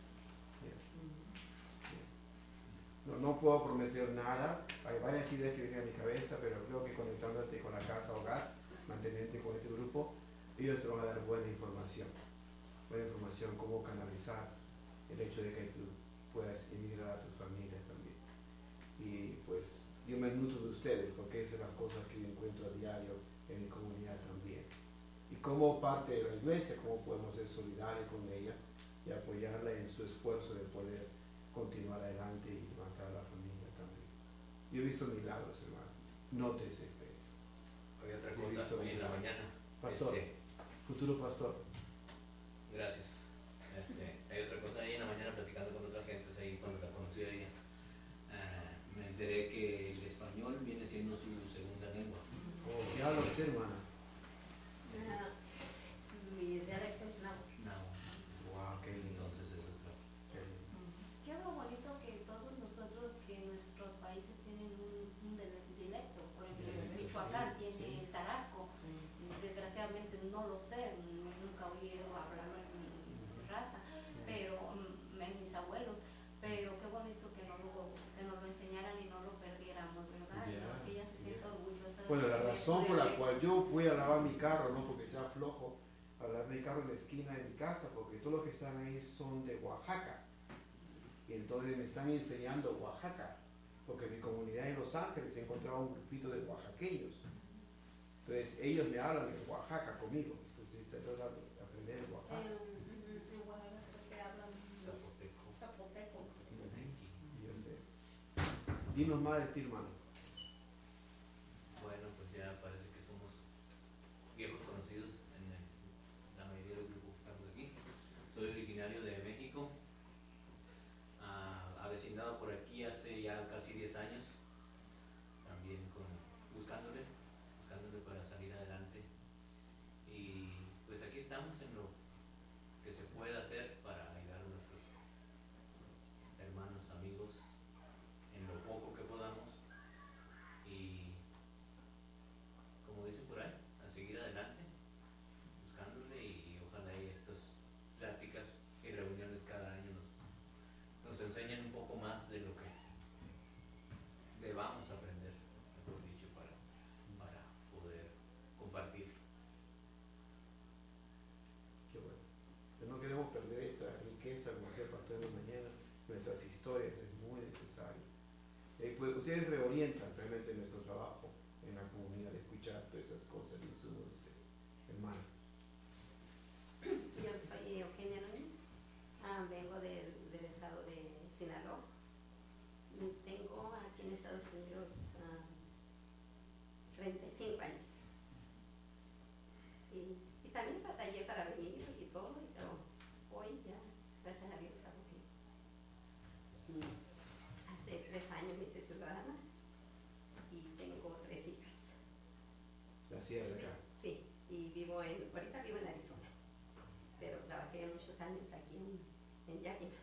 No puedo prometer nada, hay varias ideas que vienen a mi cabeza, pero creo que conectándote con la casa hogar, manteniéndote con este grupo, ellos te van a dar buena información, cómo canalizar el hecho de que tú puedas emigrar a tus familias también. Y pues yo me nutro de ustedes, porque esas son las cosas que yo encuentro a diario en mi comunidad también. Y como parte de la iglesia, cómo podemos ser solidarios con ella y apoyarla en su esfuerzo de poder continuar adelante y levantar a la familia también. Yo he visto milagros, hermano. No te desesperes. Hay otra He cosa visto hoy en la milagros. mañana. Pastor, futuro pastor. Gracias. Hay otra cosa ahí en la mañana platicando con otras gentes ahí cuando la conocí a ella. Me enteré que el español viene siendo su segunda lengua. Oh, ¿qué habla usted, hermana? Mi dialecto es náhuatl. No. Wow, qué lindo. Entonces es otro. Qué algo bonito que todos nosotros, que nuestros países tienen un dialecto. Por ejemplo, Michoacán tiene el tarasco. Desgraciadamente no lo sé, nunca he oído hablarlo en mi raza, pero en mis abuelos. Pero qué bonito que nos lo enseñaran y no lo perdiéramos, ¿verdad? Yeah. Que ella se sienta orgullosa. Bueno, la de razón su por la dialecto. cual yo voy a lavar mi carro, no porque sea flojo, a lavar mi carro en la esquina de mi casa, porque todos los que están ahí son de Oaxaca. Y entonces me están enseñando Oaxaca, porque en mi comunidad en Los Ángeles he encontrado un grupito de oaxaqueños. Entonces ellos me hablan de Oaxaca conmigo, entonces estoy tratando de aprender de Oaxaca. En Oaxaca creo que hablan Zapoteco. zapoteco. Yo sé. Dinos más de ti, hermano. Bueno, pues ya parece que somos viejos conocidos en la mayoría de los grupos que estamos aquí. Soy originario de México, avecindado por aquí hace ya casi 10 años, también buscándole para salir adelante. Y pues aquí estamos en lo que se puede hacer para ayudar a nuestros hermanos, amigos, en lo poco que podamos. Y como dicen por ahí, a seguir adelante, buscándole, y ojalá y estas pláticas y reuniones cada año nos enseñen un poco más de lo que debamos aprender, mejor dicho, para poder compartir. Qué bueno. Pero no queremos perder esta riqueza, como decía el pastor de mañana, nuestras historias, es muy necesario. Pues ustedes reorientan realmente nuestro trabajo en la comunidad, de escuchar todas esas cosas de uno de ustedes. Hermano. Yo soy Eugenia Núñez, vengo del estado de Sinaloa. Tengo aquí en Estados Unidos 35 años. Y también batallé para venir y todo, pero hoy ya, gracias a Dios, estamos aquí. Hace 3 años me hice ciudadana y tengo 3 hijas. Nacida de acá. Sí, y ahorita vivo en Arizona, pero trabajé muchos años aquí en Yakima.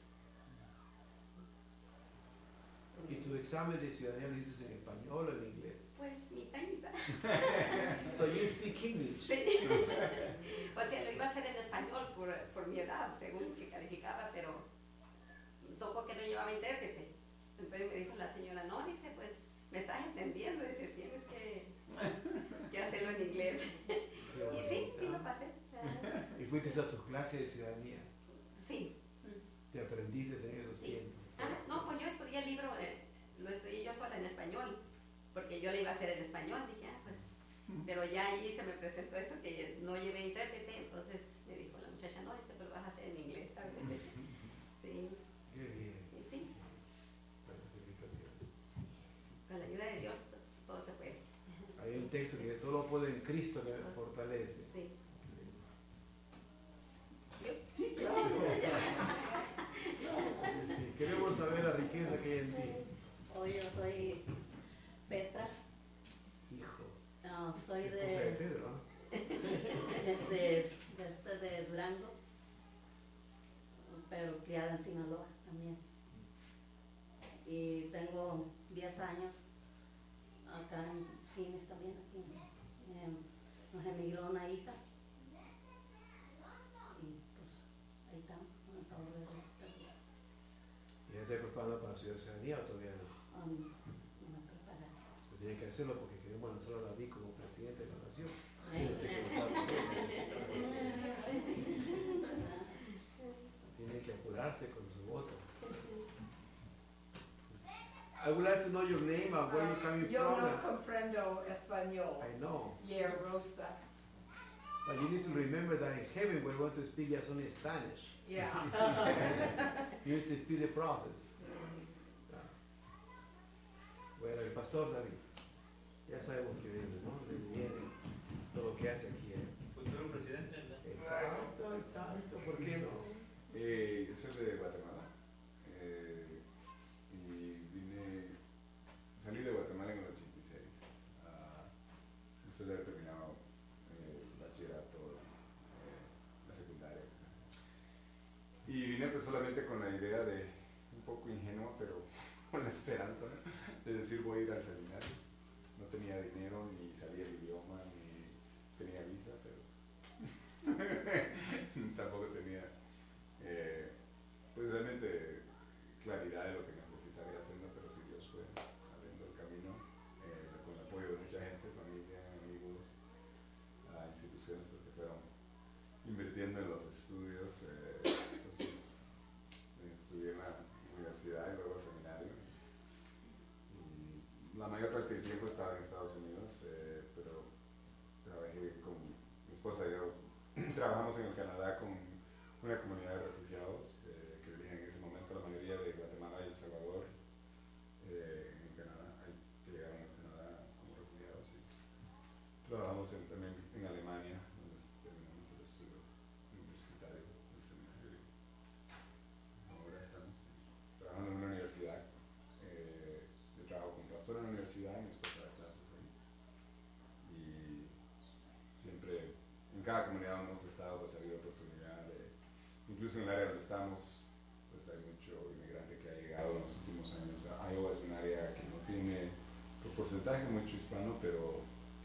¿Y tu examen de ciudadanía lo hiciste en español o en inglés? Pues mitad y mitad. So you speak English. Sí. O sea, lo iba a hacer en español por mi edad, según que calificaba, pero tocó que no llevaba intérprete. Entonces me dijo la señora, no, dice, pues me estás entendiendo, dice, tienes que hacerlo en inglés. Y sí, lo pasé. ¿Y fuiste a tus clases de ciudadanía? Sí. ¿Te aprendiste en esos Sí. tiempos? No, pues yo estudié el libro, lo estudié yo sola en español, porque yo le iba a hacer en español, dije, pues, pero ya ahí se me presentó eso, que no llevé intérprete, entonces me dijo la muchacha, no, dice, pues lo vas a hacer en inglés, ¿sabes? Sí. Qué bien. Y sí, Buena explicación. con la ayuda de Dios todo se puede. Hay un texto que todo lo puede en Cristo que me fortalece. Sí. Sí, claro. Sí, queremos Vamos a ver la riqueza que hay en ti. Hoy yo soy Petra, Hijo. soy Esposa de Pedro, ¿no? de Durango, pero criada en Sinaloa también. Y tengo 10 años acá en Phoenix también, aquí. Nos emigró una hija. Y pues ahí estamos, con el favor de Dios. ¿Ya te preparando para la ciudadanía o todavía no? No me preparé. Pues tiene que hacerlo porque queremos lanzar a David como presidente de la nación. Tiene que apurarse con su voto. I would like to know your name and where you're coming Yo from. no comprendo español. I know. Yeah, Rosa. But you need to remember that in heaven we're going to speak just only Spanish. Yeah. You need to speed the process. Bueno, el pastor David, ya sabemos que viene, ¿no? De viene, todo lo que hace aquí. Futuro presidente, ¿verdad? Exacto, exacto, ¿por qué no? Yo soy de Guatemala y salí de Guatemala en el 86, después de haber terminado el bachillerato, la secundaria. Y vine pues solamente con la idea de, un poco ingenua, pero con la esperanza, ¿no?, de decir voy a ir al seminario. No tenía dinero, ni sabía el idioma, ni tenía visa, pero tampoco tenía pues realmente claridad de lo que necesitaba ir haciendo, pero si Dios fue abriendo el camino, con el apoyo de mucha gente, familia, amigos, instituciones pues, que fueron invirtiendo en los estudios. Entonces estudié en la universidad y luego el seminario. Y la mayor parte del tiempo estaba en Estados Unidos, pero trabajé con mi esposa y yo. Trabajamos en el Canadá con una comunidad de refugiados que vivían en ese momento, la mayoría de Guatemala y El Salvador, en Canadá, que llegaron a Canadá como refugiados. Y trabajamos también en Alemania, donde terminamos el estudio universitario del seminario. Ahora estamos trabajando en una universidad. Yo trabajo como pastor en la universidad y mi esposa da clases ahí. Y siempre en cada comunidad donde hemos estado pues ha habido oportunidad de, incluso en el área donde estamos, pues hay mucho inmigrante que ha llegado en los últimos años. Iowa es un área que no tiene por porcentaje mucho hispano, pero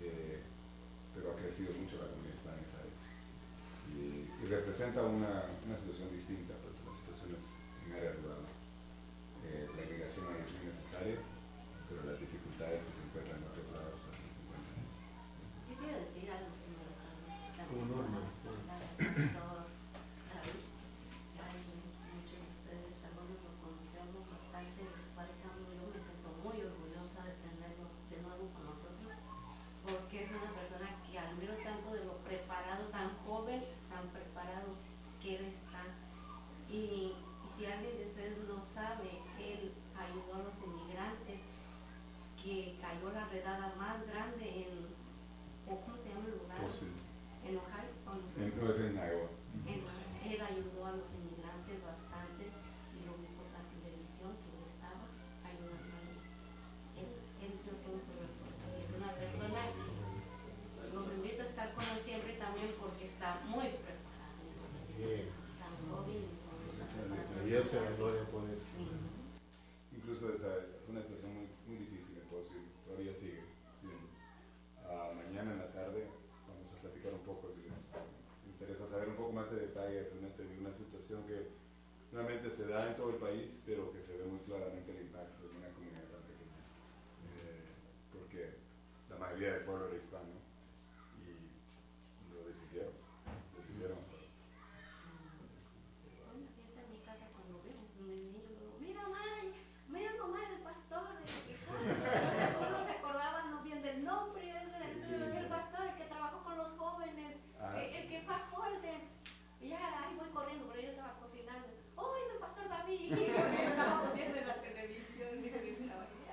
ha crecido mucho la comunidad hispana en esa área. Y representa una situación distinta pues, de las situaciones en área rural. La irrigación es muy necesaria, pero las dificultades que se encuentran en otros lados también se encuentran. Yo quiero decir algo, señora Carmen. Como Norma. Pastor David, hay muchos de ustedes, algunos lo conocemos bastante, para el cambio yo me siento muy orgullosa de tenerlo de nuevo con nosotros, porque es una persona que admiro tanto de lo preparado, tan joven, tan preparado que él está. Y si alguien de ustedes no sabe, él ayudó a los inmigrantes, que cayó la redada más grande en, ¿cómo se llama el lugar? Pues sí. En Ohio. No es en Iowa. Él ayudó a los inmigrantes bastante y lo vi por la televisión que él estaba ayudando ahí. Él dio todo su respeto. Es una persona que nos invita a estar con él siempre también porque está muy preparado. Tan joven y con esa preparación. Dios se la gloria por eso. Incluso esa fue una situación muy, muy difícil en Pozo, todavía sigue siendo. Mañana en la tarde vamos a platicar un poco, si les interesa saber un poco más de detalle realmente de una situación que realmente se da en todo el país, pero que se ve muy claramente el impacto de una comunidad tan pequeña. Porque la mayoría del pueblo era hispano y lo deshicieron. Una fiesta en mi casa cuando vimos un niño, digo, mira mamá, el pastor, no se acordaban no bien del nombre, el pastor, el que trabajó con los jóvenes, el que fue a Holden. Y ya ahí voy corriendo, pero yo estaba cocinando. ¡Oh, es el pastor David! Y estábamos viendo en la televisión y estaba ahí,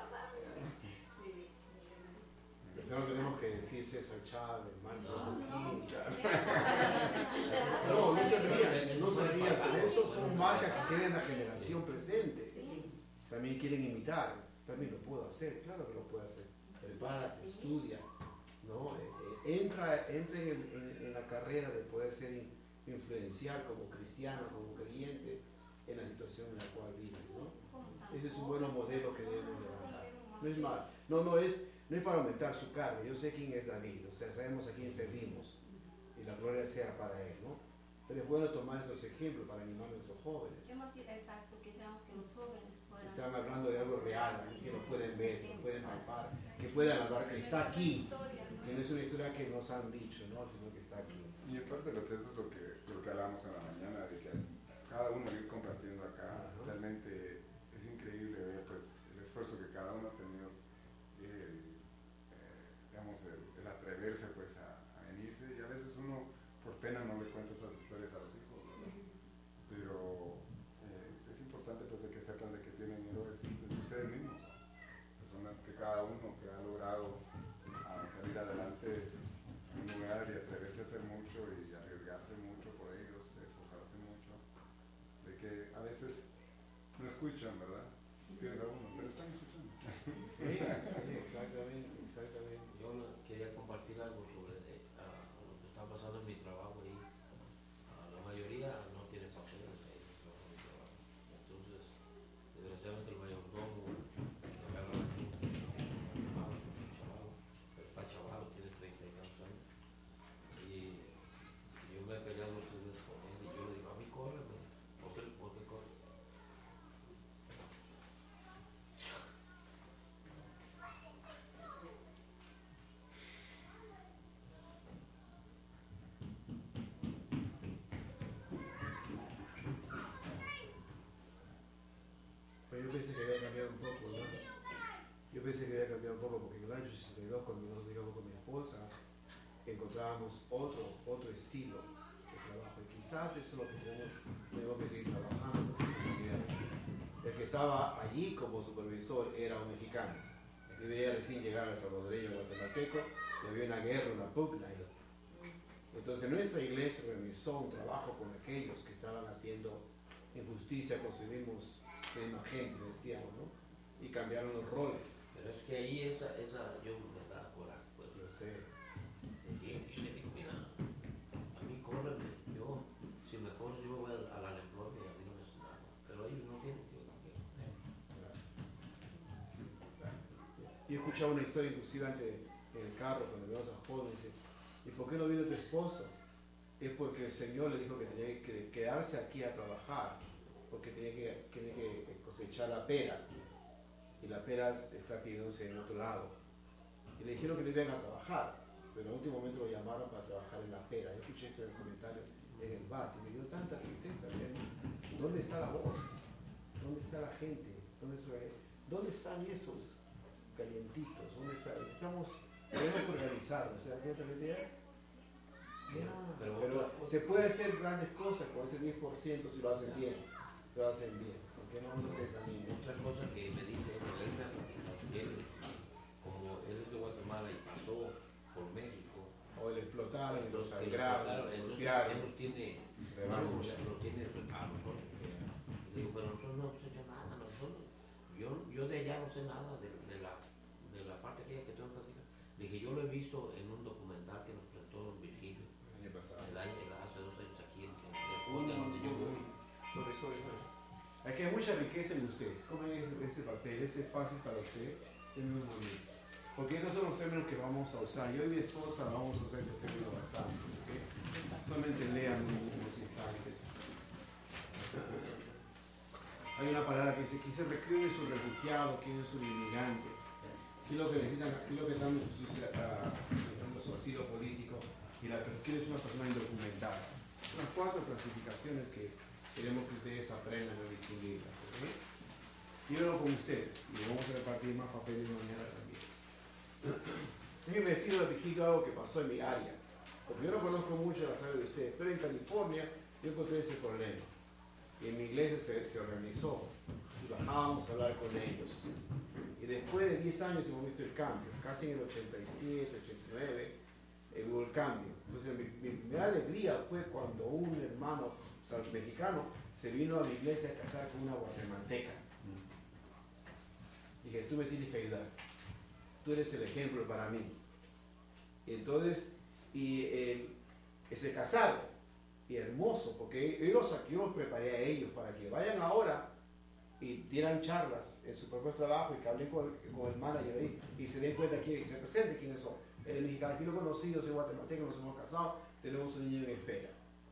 Eso no tenemos que decir César Chávez, hermano. No se ría, pero eso son marcas que quedan en la generación presente. también quieren imitar, también lo puedo hacer, claro que lo puedo hacer. Prepárate, estudia, ¿no? Entra en la carrera de poder ser influencial como cristiano, como creyente en la situación en la cual vives, ¿no? Ese es un buen modelo que debemos levantar. No es mal, no es para aumentar su carne. Yo sé quién es David, o sea, sabemos a quién servimos y la gloria sea para él, ¿no? Pero es bueno tomar estos ejemplos para animar a nuestros jóvenes. Exacto, quisiéramos que los jóvenes fueran... Están hablando de algo real, que lo pueden ver, que lo pueden palpar, que puedan hablar, que está aquí, que no es una historia que nos han dicho, ¿no? Sino que está aquí. Y aparte de eso es lo que hablábamos en la mañana, de que cada uno ir compartiendo acá, realmente es increíble ver pues, el esfuerzo que cada uno ha tenido, digamos, el atreverse pues, a venirse, y a veces uno por pena no le cuenta estas historias a los hijos, ¿verdad? Pero es importante pues, de que sepan de que tienen héroes de ustedes mismos, personas que cada uno que ha logrado salir adelante en un lugar y atreverse a hacer mucho y arriesgarse mucho por ellos, esforzarse mucho, de que a veces no escuchan, ¿verdad? Piensa uno, pero están escuchando. Sí, exactamente. Yo quería compartir algo sobre lo que está pasando en mi trabajo ahí. La mayoría no tiene papeles ahí en mi trabajo. Entonces, desgraciadamente el mayordomo que agarra la gente no tiene trabajo, pero está chavalo, tiene 30 y tantos años. Y yo me he peleado muchas veces con él y yo le digo, a mí córreme. ¿Por qué corre? Pero yo pensé que había cambiado un poco, ¿no? Yo pensé que había cambiado un poco porque en el año 62, cuando nosotros llegamos con mi esposa, encontrábamos otro estilo de trabajo. Y quizás eso es lo que tenemos que seguir trabajando con comunidades. El que estaba allí como supervisor era un mexicano. Yo veía recién llegar al salvadoreño guatemalteco y había una guerra, una pugna ahí. Entonces nuestra iglesia organizó un trabajo con aquellos que estaban haciendo injusticia, concebimos misma gente, decíamos, ¿no? Y cambiaron los roles. Pero es que ahí yo me da coraje, pues. Yo sé. Y le digo, mira, a mí córreme, si me corres yo voy al unemployment y a mí no me hace nada. Pero ellos no quieren que yo cambie. Yo escuchaba una historia inclusive antes en el carro cuando vemos a jóvenes, dice, ¿y por qué no vino tu esposo? Es porque el Señor le dijo que tenía que quedarse aquí a trabajar, porque tenía que cosechar la pera, y la pera está pidiéndose en otro lado. Y le dijeron que no iban a trabajar, pero en el último momento lo llamaron para trabajar en la pera. Yo escuché esto en el comentario en el bus y me dio tanta tristeza. ¿Dónde está la voz? ¿Dónde está la gente? ¿Dónde están esos calientitos? ¿Dónde están? Tenemos que organizarnos. ¿Se dan cuenta de la idea? Pero se puede hacer grandes cosas con ese 10% si lo hacen bien. Lo hacen bien. Porque no se desanime. Otra cosa que me dice él me ha platicado que como él es de Guatemala y pasó por México, o el explotar, el los sangrado, él los tiene revancha. los tiene a nosotros. Digo, pero nosotros no hemos hecho nada, yo de allá no sé nada de la parte aquella que tú me platicas. Le dije, yo lo he visto en un documental que nos presentó Virgilio hace 2 años aquí en donde yo voy. Aquí hay mucha riqueza en usted. Comen ese papel, ese es fácil para usted, es muy bonito. Porque estos son los términos que vamos a usar. Yo y mi esposa vamos a usar estos términos bastante. ¿Okay? Solamente lean unos instantes. Hay una palabra que dice, ¿quién se requiere su refugiado? ¿Quién es su inmigrante? ¿Qué es lo que necesitan? ¿Qué es lo que están buscando su asilo político? Y ¿quién es una persona indocumentada? Son las 4 clasificaciones que queremos que ustedes aprendan a distinguirlas. ¿Okay? Y yo con ustedes, y vamos a repartir más papeles mañana también. Déjenme decirle a Vigilio algo que pasó en mi área, porque yo no conozco mucho las áreas de ustedes, pero en California yo encontré ese problema. Y en mi iglesia se organizó y bajábamos a hablar con ellos. Y después de 10 años hemos visto el cambio, casi en el 87, 89, hubo el cambio. Entonces mi primera alegría fue cuando un hermano mexicano se vino a la iglesia a casar con una guatemalteca. Dije, tú me tienes que ayudar. Tú eres el ejemplo para mí. Entonces, se casaron. Y hermoso, porque yo los preparé a ellos para que vayan ahora y dieran charlas en su propio trabajo y que hablen con el manager ahí y se den cuenta que se presenten quiénes son. Él es mexicano, aquí lo he conocido, soy guatemalteco, nos hemos casado, tenemos un niño en espera.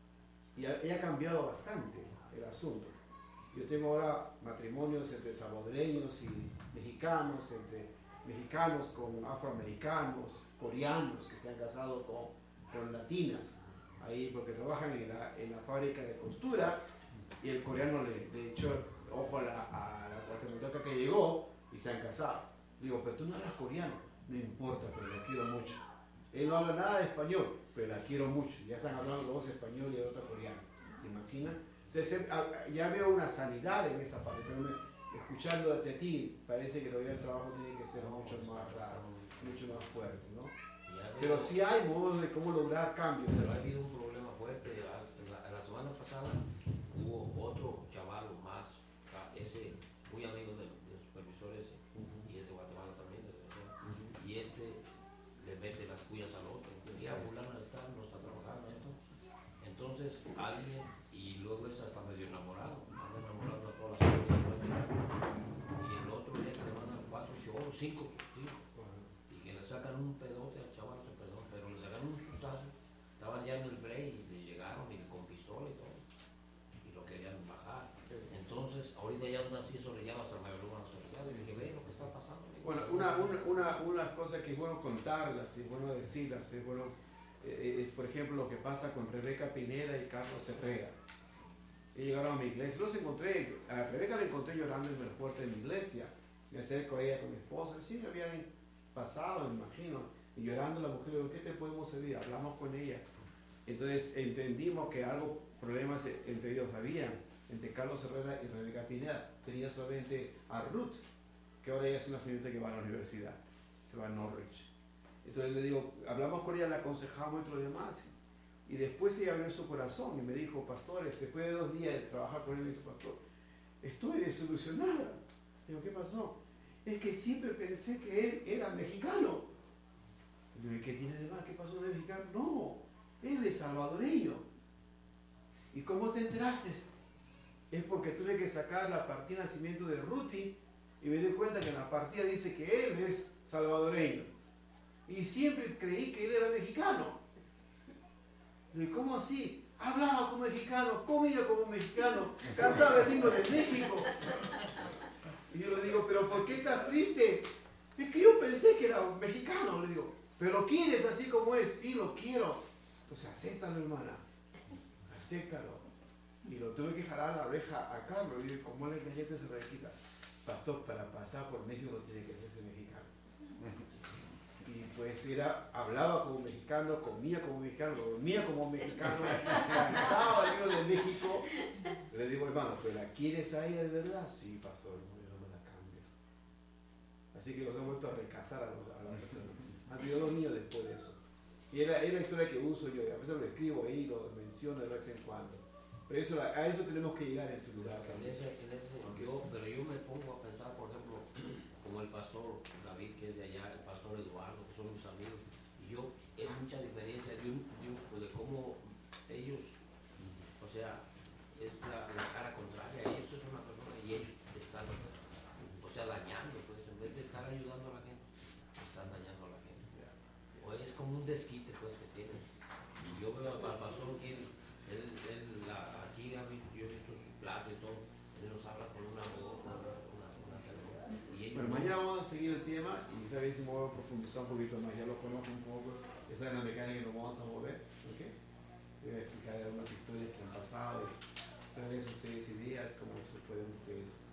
Y ha cambiado bastante el asunto. Yo tengo ahora matrimonios entre salvadoreños y mexicanos, entre mexicanos con afroamericanos, coreanos que se han casado con latinas, ahí porque trabajan en la fábrica de costura y el coreano le echó ojo a la guatemalteca que llegó y se han casado. Digo, pero tú no hablas coreano, no importa, pero la quiero mucho. Él no habla nada de español, pero la quiero mucho. Ya están hablando los dos español y el otro coreano. ¿Te imaginas? Entonces, ya veo una sanidad en esa parte, pero escuchando de ti, parece que todavía el trabajo tiene que ser mucho más raro, mucho más fuerte, ¿no? Pero sí hay modos de cómo lograr cambios. Pero ha habido un problema fuerte. La semana pasada hubo otro chaval más, ese muy amigo del supervisor ese, y es de Guatemala también, y le mete las puyas al otro. Ya fulano no está trabajando esto. Entonces alguien, y luego es hasta medio enamorado, anda enamorando a todas las puyas, y el otro día que le mandan 4 choros, 5, y que le sacan un pedote al chaval, pero le sacaron un sustazo. Estaban ya en el break y le llegaron y con pistola y todo, y lo querían bajar. Entonces ahorita ya anda así sobrellado hasta me abrió una sobrellada y dije, ve lo que está pasando. Bueno, una cosa que es bueno contarlas, es bueno decirlas, es bueno, es por ejemplo lo que pasa con Rebeca Pineda y Carlos Herrera. Ellos llegaron a mi iglesia, los encontré, a Rebeca la encontré llorando en la puerta de mi iglesia, me acerco a ella con mi esposa, sí me habían pasado, me imagino, y llorando la mujer, digo, ¿qué te podemos servir? Hablamos con ella. Entonces entendimos que algo, problemas entre ellos habían, entre Carlos Herrera y Rebeca Pineda. Tenía solamente a Ruth, que ahora ella es una señorita que va a la universidad, que va a Norwich. Entonces le digo, hablamos con ella, le aconsejamos y todo lo demás. Y después ella abrió su corazón y me dijo, pastor, después de 2 días de trabajar con él, me dice, pastor, estoy desilusionada. Digo, ¿qué pasó? Es que siempre pensé que él era mexicano. Le digo, ¿qué tiene de mal? ¿Qué pasó de mexicano? No, él es salvadoreño. ¿Y cómo te enteraste? Es porque tuve que sacar la partida de nacimiento de Ruthie y me di cuenta que en la partida dice que él es salvadoreño. Y siempre creí que él era mexicano. Le digo, ¿cómo así? Hablaba como mexicano, comía como mexicano, cantaba el himno de México. Y yo le digo, ¿pero por qué estás triste? Es que yo pensé que era mexicano. Le digo, ¿pero lo quieres así como es? Sí, lo quiero. Entonces, acéptalo, hermana. Acéptalo. Y lo tuve que jalar la oreja a Carlos. Y digo, ¿cómo le galleta esa rejita? Pastor, para pasar por México no tiene que hacerse mexicano. Y pues hablaba como mexicano, comía como mexicano, dormía como mexicano, cantaba el himno de México. Le digo, hermano, ¿pero la quieres a ella de verdad? Sí, pastor, yo no me la cambio. Así que los he vuelto a recasar a la persona. Han tenido 2 niños después de eso. Y es la historia que uso yo, a veces lo escribo ahí, lo menciono de vez en cuando. Pero a eso tenemos que llegar en tu lugar. En ese sentido, pero yo me pongo a pensar, por ejemplo, como el pastor David, que es de allá, el pastor Eduardo, que son mis amigos, y yo, es mucha diferencia de cómo ellos, o sea, es la cara contraria, ellos es una persona y ellos están, o sea, dañando, pues, en vez de estar ayudando a la gente, están dañando a la gente. O es como un desquite, pues, que tienen. Y yo veo al pastor que aquí yo he visto su plato y todo, él nos habla con una voz, una Bueno, mañana vamos a seguir el tema y esta vez me voy a profundizar un poquito más, ya lo conozco un poco, esa es la mecánica que nos vamos a mover, ¿ok? Voy a explicar algunas historias que han pasado y traerles a ustedes ideas, cómo se pueden ustedes